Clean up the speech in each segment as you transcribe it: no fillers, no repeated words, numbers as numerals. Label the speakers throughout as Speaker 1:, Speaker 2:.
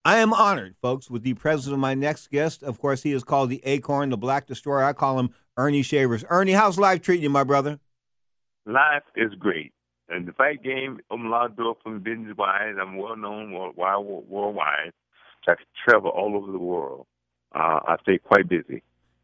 Speaker 1: I am honored, folks, with the presence of my next guest. Of course, he is called the Acorn, the Black Destroyer. I call him Ernie Shavers. Ernie, how's life treating you, my brother?
Speaker 2: Life is great. And the fight game opened a lot of doors for me business-wise. I'm well-known worldwide. So I can travel all over the world. I stay quite busy.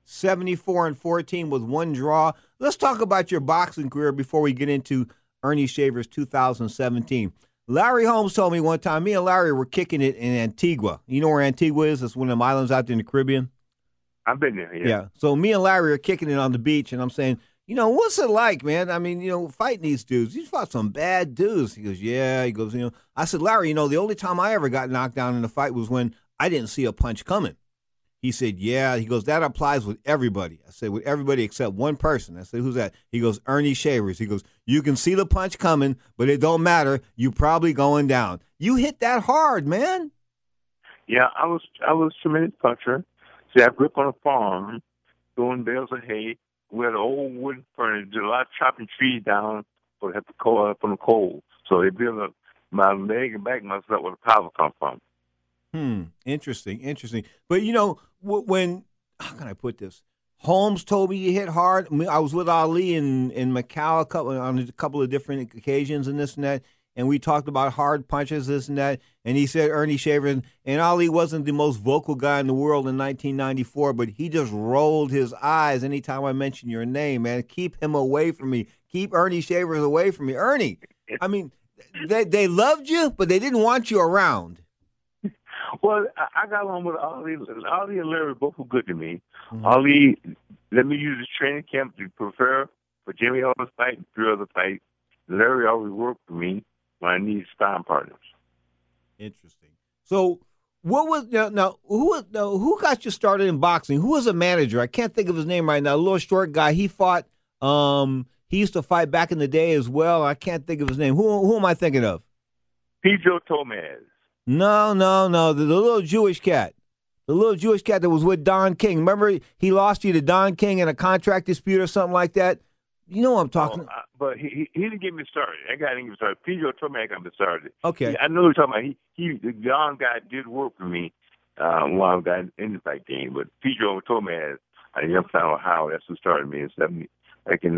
Speaker 1: 74-14 with one draw. Let's talk about your boxing career before we get into Ernie Shavers 2017. Larry Holmes told me one time, me and Larry were kicking it in Antigua. You know where Antigua is? It's one of them islands out there in the Caribbean.
Speaker 2: I've been there,
Speaker 1: Yeah. So me and Larry are kicking it on the beach, and I'm saying, what's it like, man? I mean, fighting these dudes. You fought some bad dudes. He goes, yeah. He goes, I said, Larry, the only time I ever got knocked down in a fight was when I didn't see a punch coming. He said, yeah. He goes, that applies with everybody. I said, with everybody except one person. I said, who's that? He goes, Ernie Shavers. He goes, you can see the punch coming, but it don't matter. You probably going down. You hit that hard, man.
Speaker 2: Yeah, I was a tremendous puncher. See, I grew up on a farm, throwing bales of hay. We had an old wooden furnace. Did a lot of chopping trees down for the coal. So they built up my leg and back muscle up where the power come from.
Speaker 1: Interesting. But when how can I put this? Holmes told me you hit hard. I was with Ali in Macau on a couple of different occasions and this and that, and we talked about hard punches, this and that. And he said Ernie Shavers, and Ali wasn't the most vocal guy in the world in 1994, but he just rolled his eyes anytime I mention your name, man. Keep him away from me. Keep Ernie Shavers away from me. Ernie, I mean, they loved you, but they didn't want you around.
Speaker 2: Well, I got along with Ali. Ali and Larry both were good to me. Mm-hmm. Ali let me use his training camp to prepare for Jimmy Ellis' fight and 3 other fights. Larry always worked for me when I needed sparring partners.
Speaker 1: Interesting. So, what was who got you started in boxing? Who was a manager? I can't think of his name right now. A little short guy. He fought. He used to fight back in the day as well. I can't think of his name. Who am I thinking of?
Speaker 2: Pedro Tomaz.
Speaker 1: No. The little Jewish cat. The little Jewish cat that was with Don King. Remember, he lost you to Don King in a contract dispute or something like that? You know what I'm talking about.
Speaker 2: But he didn't get me started. That guy didn't get me started. Pedro Tomaz got me started.
Speaker 1: Okay.
Speaker 2: I know what you're talking about. The Don guy did work for me while I got in the fight game. But Pedro Tomaz, out of Youngstown, Ohio, that's who started me in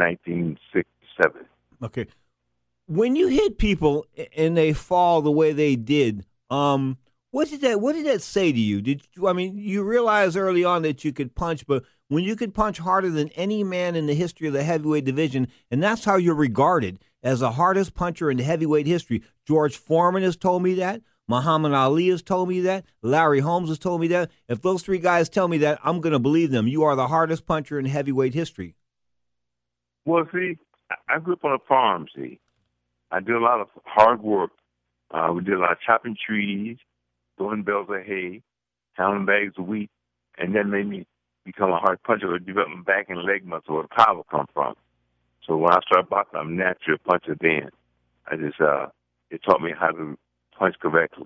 Speaker 2: 1967.
Speaker 1: Okay. When you hit people and they fall the way they did, what did that say to you? You realized early on that you could punch, but when you could punch harder than any man in the history of the heavyweight division, and that's how you're regarded as the hardest puncher in the heavyweight history. George Foreman has told me that. Muhammad Ali has told me that. Larry Holmes has told me that. If those 3 guys tell me that, I'm going to believe them. You are the hardest puncher in heavyweight history.
Speaker 2: Well, see, I grew up on a farm, see. I did a lot of hard work. We did a lot of chopping trees, throwing bales of hay, counting bags of wheat, and that made me become a hard puncher or develop my back and leg muscle where the power come from. So when I started boxing, I'm naturally a puncher then. It taught me how to punch correctly.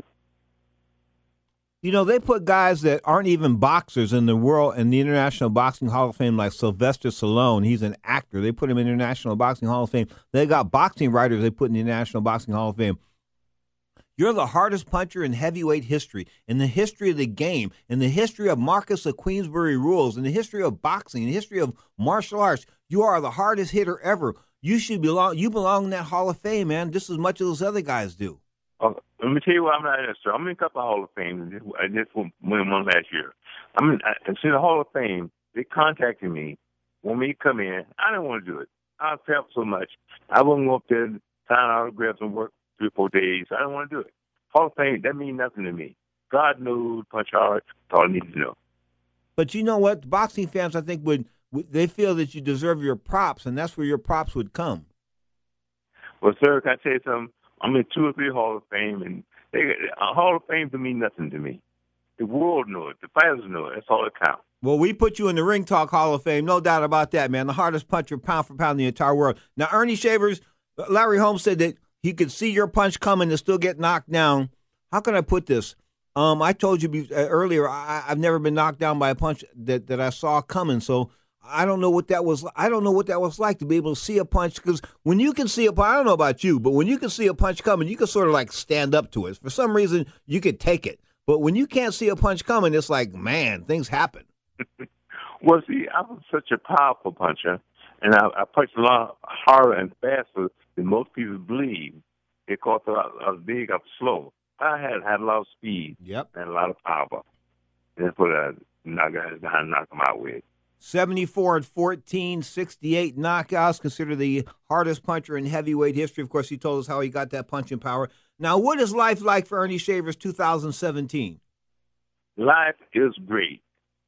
Speaker 1: They put guys that aren't even boxers in the International Boxing Hall of Fame, like Sylvester Stallone. He's an actor. They put him in the International Boxing Hall of Fame. They got boxing writers they put in the International Boxing Hall of Fame. You're the hardest puncher in heavyweight history, in the history of the game, in the history of Marcus of Queensberry rules, in the history of boxing, in the history of martial arts. You are the hardest hitter ever. You belong in that Hall of Fame, man, just as much as those other guys do.
Speaker 2: Let me tell you why I'm not in there, sir. I'm in a couple of Hall of Fame. I just won one last year. See the Hall of Fame, they contacted me, want me to come in. I didn't want to do it. I felt so much. I wouldn't go up there, sign autographs and work 3 or 4 days. I didn't want to do it. Hall of Fame, that means nothing to me. God knows, punch hard, that's all I need to know.
Speaker 1: But you know what? Boxing fans, I think, they feel that you deserve your props, and that's where your props would come.
Speaker 2: Well, sir, can I tell you something? I'm in 2 or 3 Hall of Fame, and a Hall of Fame to mean nothing to me. The world know it. The fighters know it. That's all that counts.
Speaker 1: Well, we put you in the Ring Talk Hall of Fame, no doubt about that, man. The hardest puncher pound for pound in the entire world. Now, Ernie Shavers, Larry Holmes said that he could see your punch coming and still get knocked down. How can I put this? I told you earlier, I've never been knocked down by a punch that I saw coming, so I don't know what that was. I don't know what that was like to be able to see a punch, because when you can see a punch, I don't know about you, but when you can see a punch coming, you can sort of like stand up to it. For some reason, you could take it. But when you can't see a punch coming, it's like, man, things happen.
Speaker 2: Well, see, I was such a powerful puncher, and I punched a lot harder and faster than most people believe. Because I was big, I was slow. I had a lot of speed
Speaker 1: Yep.
Speaker 2: and a lot of power. And that's what I knock guys down, knock them out with.
Speaker 1: 74-14, 68 knockouts, considered the hardest puncher in heavyweight history. Of course, he told us how he got that punching power. Now, what is life like for Ernie Shavers 2017?
Speaker 2: Life is great.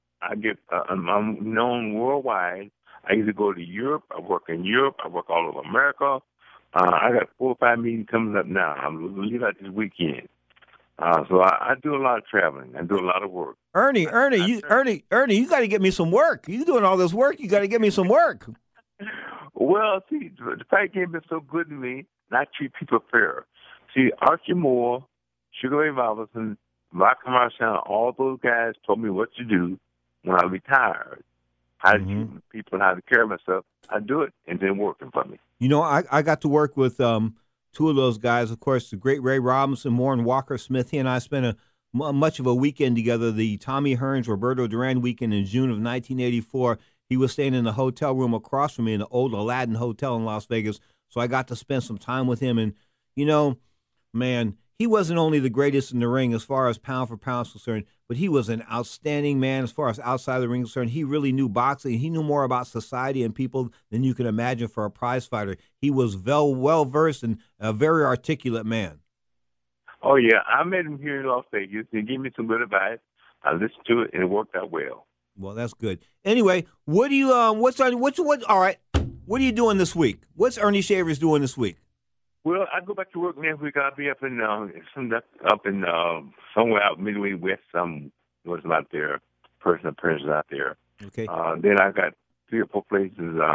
Speaker 2: I'm known worldwide. I either go to Europe, I work in Europe, I work all over America. I got 4 or 5 meetings coming up now. I'm going to leave out this weekend. So I do a lot of traveling. I do a lot of work.
Speaker 1: Ernie, you got to get me some work. You doing all this work? You got to get me some work.
Speaker 2: Well, see, the fight game has been so good to me, and I treat people fair. See, Archie Moore, Sugar Ray Robinson, Malcolm Marshall, all those guys told me what to do when I retired. How to treat people and how to care of myself. I do it, and then working for me.
Speaker 1: You know, I got to work with 2 of those guys. Of course, the great Ray Robinson, Moore, and Walker Smith. He and I spent much of a weekend together, the Tommy Hearns, Roberto Duran weekend in June of 1984. He was staying in the hotel room across from me in the old Aladdin Hotel in Las Vegas, so I got to spend some time with him. And, you know, man, he wasn't only the greatest in the ring as far as pound for pound is concerned, but he was an outstanding man as far as outside the ring is concerned. He really knew boxing. He knew more about society and people than you can imagine for a prize fighter. He was well-versed and a very articulate man.
Speaker 2: Oh, yeah. I met him here in Las Vegas. He gave me some good advice. I listened to it, and it worked out well.
Speaker 1: Well, that's good. Anyway, what do you all right, what are you doing this week? What's Ernie Shavers doing this week?
Speaker 2: Well, I go back to work next week. I'll be up in somewhere out Midway West. Was out there, personal appearances out there.
Speaker 1: Okay.
Speaker 2: Then I got 3 or 4 places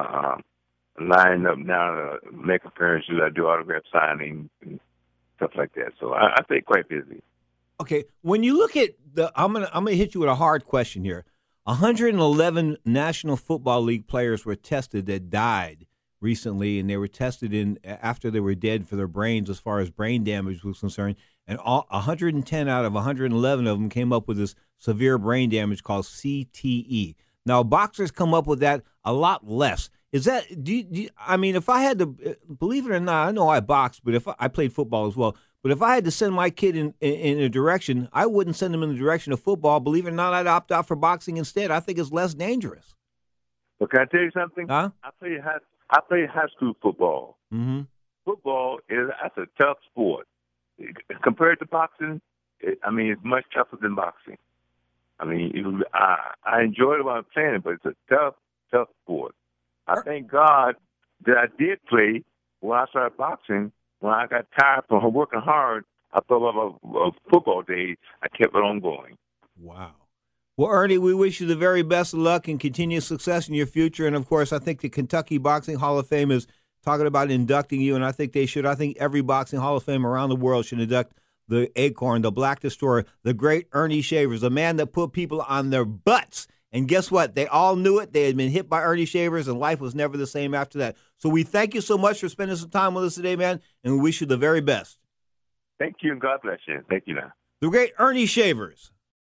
Speaker 2: lined up now to make appearances. I do autograph signing and stuff like that. So I stay quite busy.
Speaker 1: Okay. When you look at I'm gonna hit you with a hard question here. 111 National Football League players were tested that died recently, and they were tested after they were dead for their brains as far as brain damage was concerned. And 110 out of 111 of them came up with this severe brain damage called CTE. Now, boxers come up with that a lot less. Is that, I mean, if I had to, believe it or not, I know I boxed, but if I played football as well, but if I had to send my kid in a direction, I wouldn't send him in the direction of football. Believe it or not, I'd opt out for boxing instead. I think it's less dangerous.
Speaker 2: But can I tell you something?
Speaker 1: Huh?
Speaker 2: I played high school football.
Speaker 1: Mm-hmm.
Speaker 2: Football that's a tough sport. Compared to boxing, it's much tougher than boxing. I enjoyed it while I was playing it, but it's a tough sport. I thank God that I did play when I started boxing. When I got tired from working hard, I thought of football days. I kept it on going.
Speaker 1: Wow. Well, Ernie, we wish you the very best of luck and continued success in your future. And, of course, I think the Kentucky Boxing Hall of Fame is talking about inducting you, and I think they should. I think every Boxing Hall of Fame around the world should induct the Acorn, the Black Destroyer, the great Ernie Shavers, the man that put people on their butts. And guess what? They all knew it. They had been hit by Ernie Shavers, and life was never the same after that. So we thank you so much for spending some time with us today, man, and we wish you the very best.
Speaker 2: Thank you, and God bless you. Thank you now.
Speaker 1: The great Ernie Shavers.